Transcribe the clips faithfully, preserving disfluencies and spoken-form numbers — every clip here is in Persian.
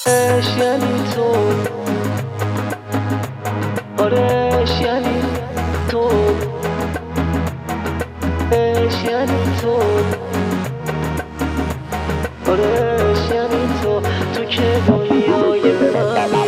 عشق یعنی تو، آره عشق یعنی تو، عشق یعنی تو، آره عشق یعنی تو، تو که دنیای منی.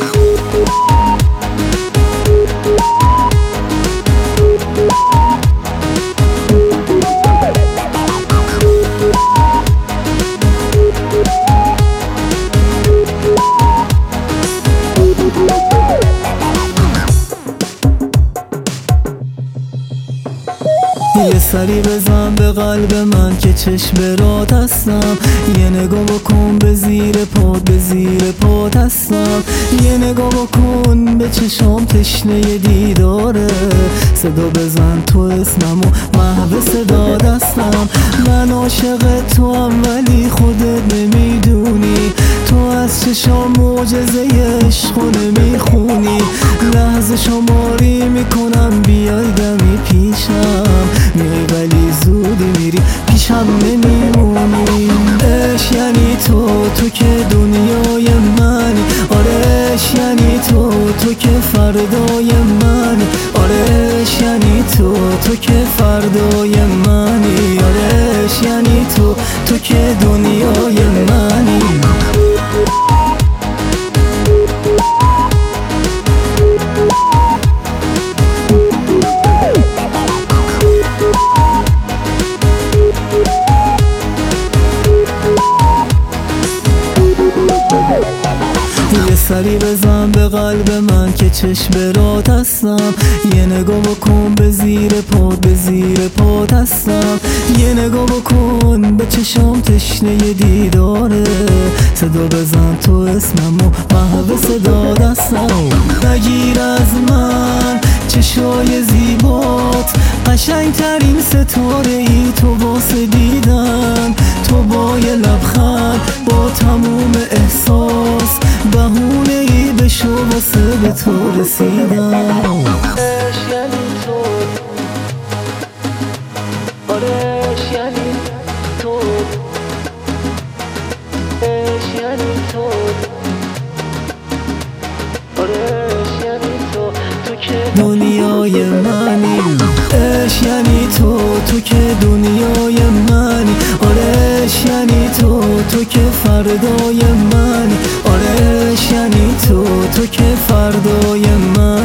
یه سری بزن به قلب من که چشم رات هستم، یه نگاه بکن به زیر پات، به زیر پات هستم. یه نگاه بکن به چشام تشنه دیداره، صدا بزن تو اسممو محو صدا دستم. من عاشق تو هم ولی خودت نمیدونی، تو از چشام معجزه عشقو نمیخونی. لحظه شماری میکنم بیای دمی پیشم، میای ولی زودی میری پیشم نمیمونی. عشق یعنی تو، تو که دنیای منی، آره عشق یعنی تو، تو که فردای منی، آره عشق یعنی تو، تو که فردای منی، آره عشق یعنی تو، تو که دنیای منی. یه سری بزن به قلب من که چشم رات هستم، یه نگاه بکن به زیر پات، به زیر پات هستم. یه نگاه بکن به چشام تشنه دیداره، صدا بزن تو اسممو محو صدا دستم. نگیر از من چشای زیبات، قشنگ ترین ستاره ای تو واسه دیدن. تو با یه لبخند با تموم احساس، بهونه ای بشو واسه به تو رسیدن. عشق یعنی تو، آره عشق یعنی تو، عشق یعنی تو، آره عشق یعنی تو، تو که دنیای منی. عشق یعنی تو، تو که دنیای منی، آره عشق یعنی تو، تو که فردای منی، آره عشق یعنی تو، تو که فردای من.